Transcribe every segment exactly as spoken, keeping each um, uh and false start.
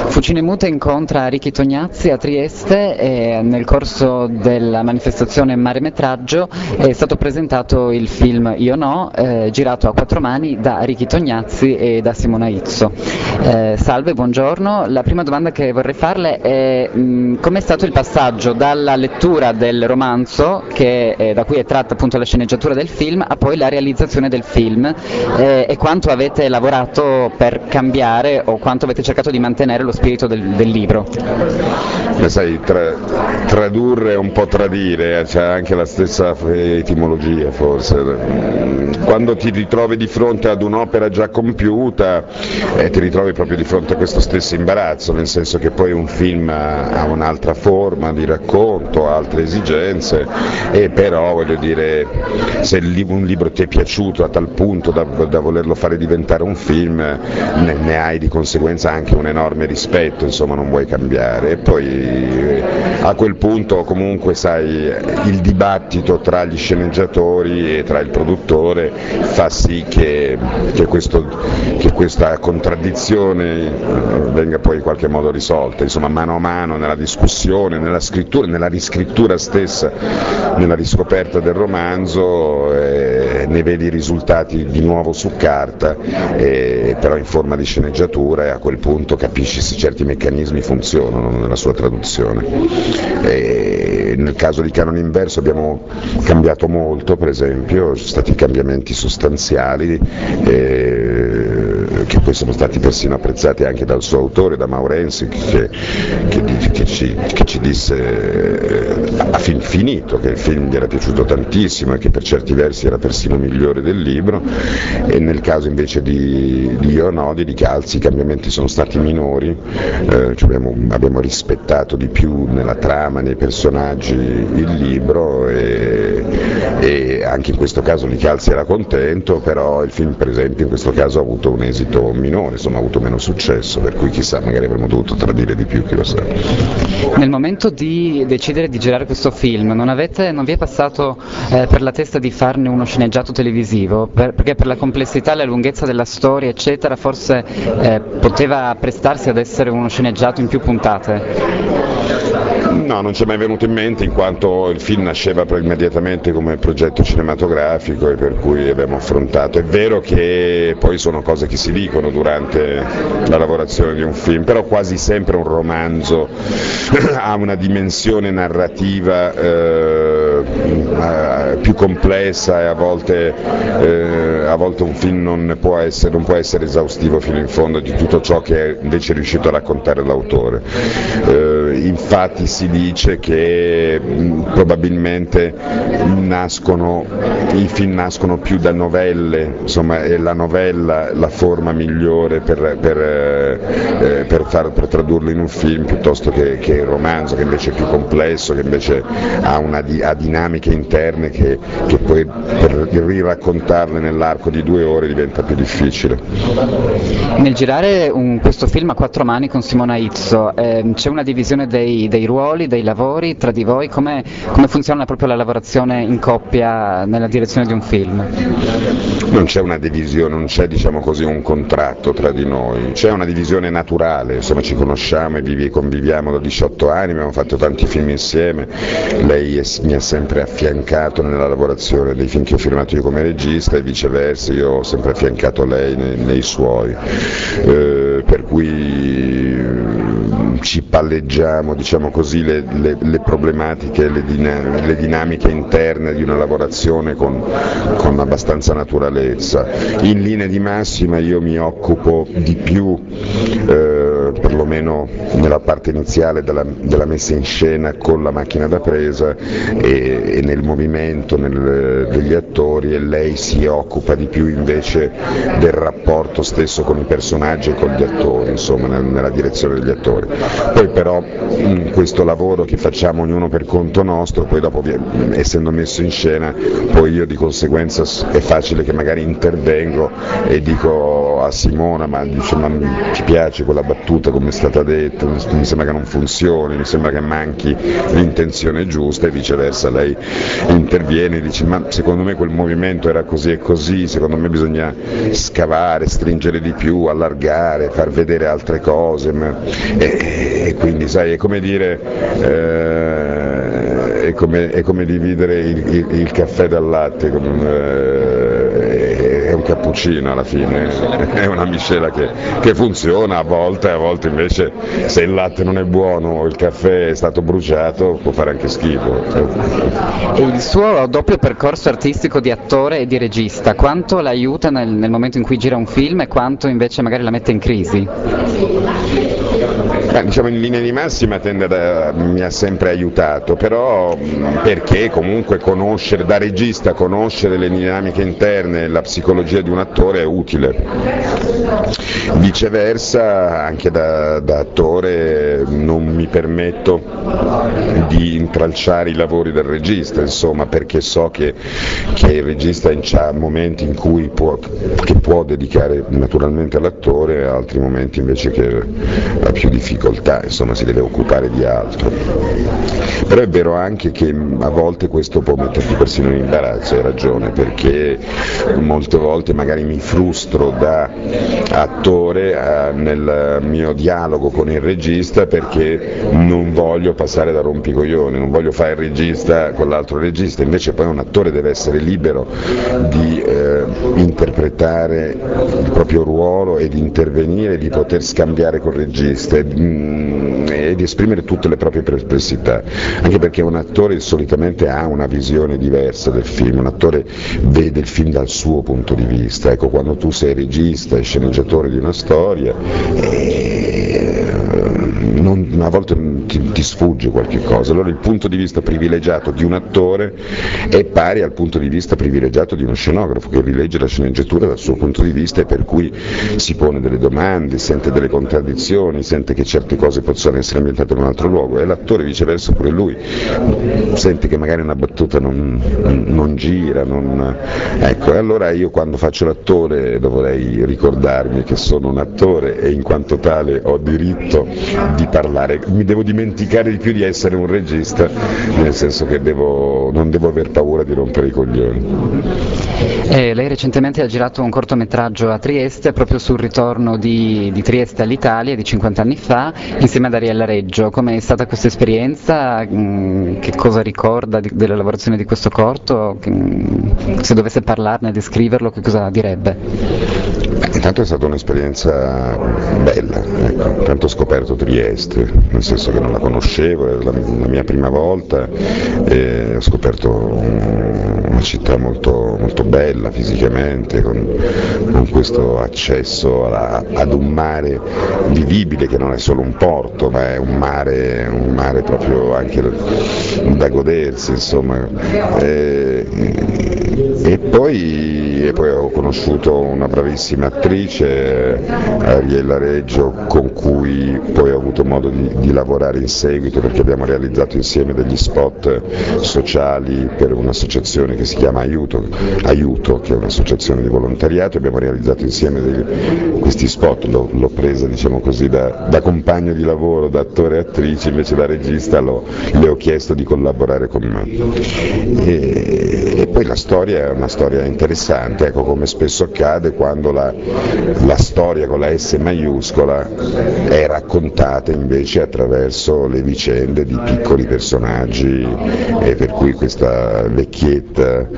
Fucine Mute incontra Ricky Tognazzi a Trieste e nel corso della manifestazione Mare Metraggio è stato presentato il film Io No, eh, girato a quattro mani da Ricky Tognazzi e da Simona Izzo. Eh, salve, buongiorno. La prima domanda che vorrei farle è mh, com'è stato il passaggio dalla lettura del romanzo, che, eh, da cui è tratta appunto la sceneggiatura del film, a poi la realizzazione del film, eh, e quanto avete lavorato per cambiare o quanto avete cercato di mantenere lo spirito del, del libro? Beh, sai, tra, tradurre è un po' tradire, c'è anche la stessa etimologia forse. Quando ti ritrovi di fronte ad un'opera già compiuta, eh, ti ritrovi proprio di fronte a questo stesso imbarazzo, nel senso che poi un film ha un'altra forma di racconto, ha altre esigenze, e però voglio dire, se un libro ti è piaciuto a tal punto da, da volerlo fare diventare un film, ne, ne hai di conseguenza anche un enorme rispetto, insomma non vuoi cambiare. E poi a quel punto comunque sai, il dibattito tra gli sceneggiatori e tra il produttore fa sì che, che, questo, che questa contraddizione venga poi in qualche modo risolta, insomma mano a mano nella discussione, nella scrittura, nella riscrittura stessa, nella riscoperta del romanzo, eh, ne vedi i risultati di nuovo su carta, eh, però in forma di sceneggiatura, e a quel punto capisci se certi meccanismi funzionano nella sua traduzione. E nel caso di Canone Inverso abbiamo cambiato molto, per esempio, ci sono stati cambiamenti sostanziali, eh, che poi sono stati persino apprezzati anche dal suo autore, da Maurenzi, che, che, che, ci, che ci disse a fin finito che il film gli era piaciuto tantissimo e che per certi versi era persino migliore del libro. E nel caso invece di, di Io No, di Licalzi, i cambiamenti sono stati minori, eh, cioè abbiamo, abbiamo rispettato di più nella trama, nei personaggi il libro, e, e anche in questo caso Licalzi era contento, però il film per esempio in questo caso ha avuto un esito minore, insomma ha avuto meno successo, per cui chissà, magari avremmo dovuto tradire di più, chi lo sa. Nel momento di decidere di girare questo film non, avete, non vi è passato eh, per la testa di farne uno sceneggiato televisivo? Per, perché per la complessità e la lunghezza della storia eccetera forse eh, poteva prestarsi ad essere uno sceneggiato in più puntate? No, non ci è mai venuto in mente, in quanto il film nasceva immediatamente come progetto cinematografico, e per cui abbiamo affrontato. È vero che poi sono cose che si dicono durante la lavorazione di un film, però quasi sempre un romanzo ha una dimensione narrativa eh, più complessa, e a volte, eh, a volte un film non può, essere, non può essere esaustivo fino in fondo di tutto ciò che è invece riuscito a raccontare l'autore. Eh, infatti si dice che mh, probabilmente nascono, i film nascono più da novelle, insomma è la novella la forma migliore per, per, eh, per, far, per tradurlo in un film, piuttosto che, che il romanzo, che invece è più complesso, che invece ha, una, ha dinamiche interne che, che poi per riraccontarle nell'arco di due ore diventa più difficile. Nel girare un, questo film a quattro mani con Simona Izzo, eh, c'è una divisione dei, dei ruoli, dei lavori tra di voi? Come, come funziona proprio la lavorazione in coppia nella direzione di un film? Non c'è una divisione, non c'è diciamo così un contratto tra di noi, c'è una divisione naturale, insomma ci conosciamo e vivi, conviviamo da diciotto anni, abbiamo fatto tanti film insieme, lei è, mi ha sempre affiancato nella lavorazione dei film che ho firmato io come regista, e viceversa, io ho sempre affiancato lei nei, nei suoi, eh, per cui ci palleggiamo diciamo così le, le, le problematiche, le, dinam- le dinamiche interne di una lavorazione con, con abbastanza naturalezza. In linea di massima io mi occupo di più, eh, perlomeno nella parte iniziale, della, della messa in scena con la macchina da presa e, e nel movimento nel, degli attori, e lei si occupa di più invece del rapporto stesso con i personaggi e con gli attori, insomma nel, nella direzione degli attori. Poi però in questo lavoro che facciamo ognuno per conto nostro, poi dopo essendo messo in scena, poi io di conseguenza è facile che magari intervengo e dico a Simona, ma, dice, ma ti piace quella battuta, come sta stata detta, mi sembra che non funzioni, mi sembra che manchi l'intenzione giusta, e viceversa lei interviene e dice ma secondo me quel movimento era così e così, secondo me bisogna scavare, stringere di più, allargare, far vedere altre cose, ma... e, e quindi sai, è come dire eh, è, come, è come dividere il, il, il caffè dal latte, come, eh, è un cappuccino alla fine, è una miscela che, che funziona a volte, a volte invece se il latte non è buono o il caffè è stato bruciato può fare anche schifo. E il suo doppio percorso artistico di attore e di regista, quanto la aiuta nel, nel momento in cui gira un film e quanto invece magari la mette in crisi? Eh, diciamo in linea di massima tende a, mi ha sempre aiutato, però perché comunque conoscere, da regista conoscere le dinamiche interne e la psicologia di un attore è utile. Viceversa anche da, da attore non mi permetto di intralciare i lavori del regista, insomma, perché so che, che il regista ha momenti in cui può, che può dedicare naturalmente all'attore, e altri momenti invece che ha più difficoltà, insomma si deve occupare di altro. Però è vero anche che a volte questo può metterti persino in imbarazzo, hai ragione, perché molte volte magari mi frustro da attore eh, nel mio dialogo con il regista perché non voglio passare da rompicoglioni, non voglio fare il regista con l'altro regista, invece poi un attore deve essere libero di eh, interpretare il proprio ruolo e di intervenire, di poter scambiare col regista e, mm, e di esprimere tutte le proprie perplessità, anche perché un attore solitamente ha una visione diversa del film, un attore vede il film dal suo punto di vista, ecco, quando tu sei regista e sceneggiatore di una storia eh, non, a volte ti, ti sfugge qualche cosa, allora il punto di vista privilegiato di un attore è pari al punto di vista privilegiato di uno scenografo che rilegge la sceneggiatura dal suo punto di vista e per cui si pone delle domande, sente delle contraddizioni, sente che certe cose possono essere ambientate in un altro luogo, e l'attore viceversa pure lui sente che magari una battuta non, non gira, non... ecco, e allora io quando faccio l'attore dovrei ricordarmi che sono un attore e in quanto tale ho diritto di parlare, mi devo dimenticare di più di essere un regista, nel senso che devo, non devo aver paura di rompere i coglioni. Eh, lei recentemente ha girato un cortometraggio a Trieste proprio sul ritorno di, di Trieste all'Italia di cinquanta anni fa insieme ad Ariella Reggio. Com'è stata questa esperienza? Che cosa ricorda di, della lavorazione di questo corto? Se dovesse parlarne, descriverlo, che cosa direbbe? Beh, intanto è stata un'esperienza bella, ecco. Intanto ho scoperto Trieste, nel senso che non la conoscevo, è la, la mia prima volta, e ho scoperto una città molto, molto bella fisicamente, con, con questo accesso alla, ad un mare vivibile che non è solo un porto, ma è un mare, un mare proprio anche da godersi, insomma. E, e, poi, e poi ho conosciuto una bravissima attrice, Ariella Reggio, con cui poi ho avuto modo di, di lavorare in seguito, perché abbiamo realizzato insieme degli spot sociali per un'associazione che si chiama Aiuto, Aiuto che è un'associazione di volontariato, abbiamo realizzato insieme dei, questi spot, l'ho, l'ho presa diciamo così da, da compagno di lavoro, da attore e attrice, invece da regista l'ho, le ho chiesto di collaborare con me. E, e poi la storia è una storia interessante, ecco, come spesso accade quando la, la storia con la S maiuscola è raccontata invece attraverso le vicende di piccoli personaggi, e per cui questa vecchietta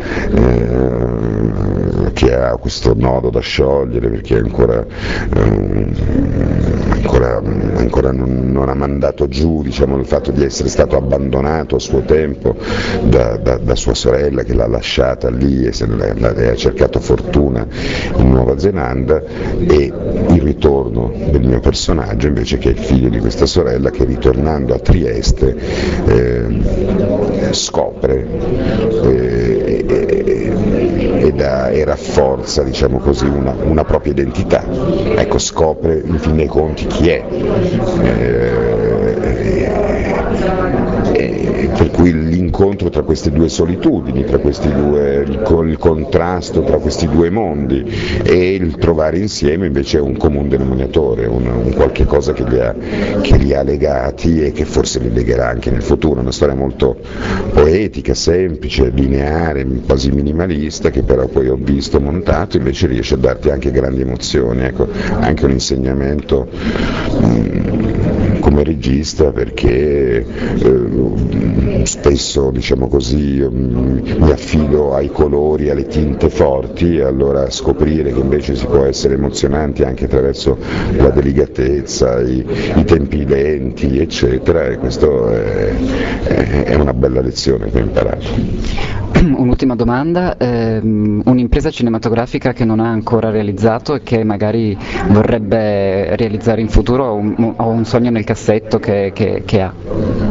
eh, che ha questo nodo da sciogliere perché ancora, eh, ancora, ancora non, non ha mandato giù diciamo, il fatto di essere stato abbandonato a suo tempo da, da, da sua sorella che l'ha lasciata lì e, se ne, e ha cercato fortuna in Nuova Zelanda, e il ritorno del mio personaggio invece che è il figlio di questa sorella che ritornando a Trieste eh, scopre eh, e, e, da, e rafforza diciamo così, una, una propria identità, ecco, scopre in fin dei conti chi è. Eh, eh, per cui l'incontro tra queste due solitudini, tra questi due, il, il contrasto tra questi due mondi e il trovare insieme invece un comune denominatore, un, un qualche cosa che li, ha, che li ha legati e che forse li legherà anche nel futuro. Una storia molto poetica, semplice, lineare, quasi minimalista, che però poi ho visto montato, invece riesce a darti anche grandi emozioni, ecco, anche un insegnamento mh, come regista, perché eh, spesso, diciamo così, mh, mi affido ai colori, alle tinte forti, e allora scoprire che invece si può essere emozionanti anche attraverso la delicatezza, i, i tempi lenti, eccetera, e questo è, è una bella lezione che ho imparato. Un'ultima domanda, ehm, un'impresa cinematografica che non ha ancora realizzato e che magari vorrebbe realizzare in futuro, o un, o un sogno nel cassetto che, che, che ha?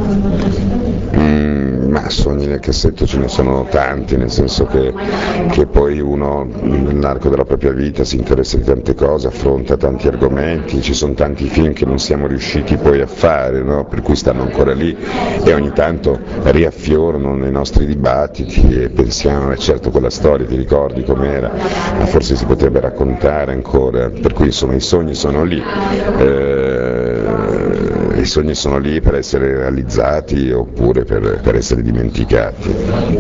Ma sogni nel cassetto ce ne sono tanti, nel senso che, che poi uno nell'arco della propria vita si interessa di tante cose, affronta tanti argomenti, ci sono tanti film che non siamo riusciti poi a fare, no? Per cui stanno ancora lì e ogni tanto riaffiorano nei nostri dibattiti e pensiamo, eh, certo quella storia ti ricordi com'era, ma forse si potrebbe raccontare ancora, per cui insomma i sogni sono lì. Eh, i sogni sono lì per essere realizzati oppure per, per essere dimenticati.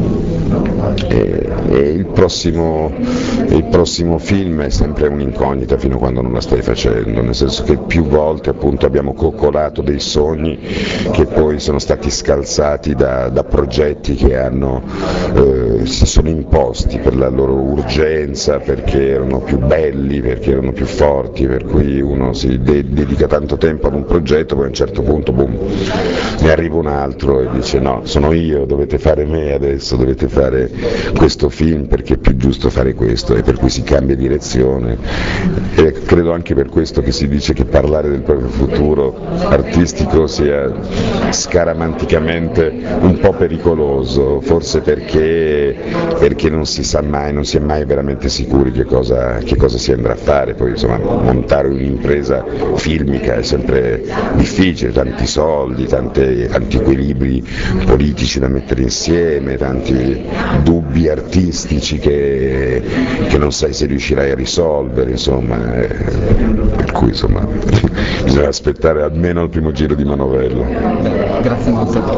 E, e il, prossimo, il prossimo film è sempre un'incognita fino a quando non la stai facendo, nel senso che più volte appunto abbiamo coccolato dei sogni che poi sono stati scalzati da, da progetti che hanno, eh, si sono imposti per la loro urgenza, perché erano più belli, perché erano più forti, per cui uno si de- dedica tanto tempo ad un progetto, poi a un certo punto boom, ne arriva un altro e dice no, sono io, dovete fare me adesso, dovete fare questo film perché è più giusto fare questo, e per cui si cambia direzione. E credo anche per questo che si dice che parlare del proprio futuro artistico sia scaramanticamente un po' pericoloso, forse perché, perché non si sa mai, non si è mai veramente sicuri che cosa, che cosa si andrà a fare. Poi insomma montare un'impresa filmica è sempre difficile, tanti soldi, tante, tanti equilibri politici da mettere insieme, tanti dubbi artistici che, che non sai se riuscirai a risolvere, insomma, eh, per cui insomma bisogna aspettare almeno il primo giro di manovella. Grazie molto.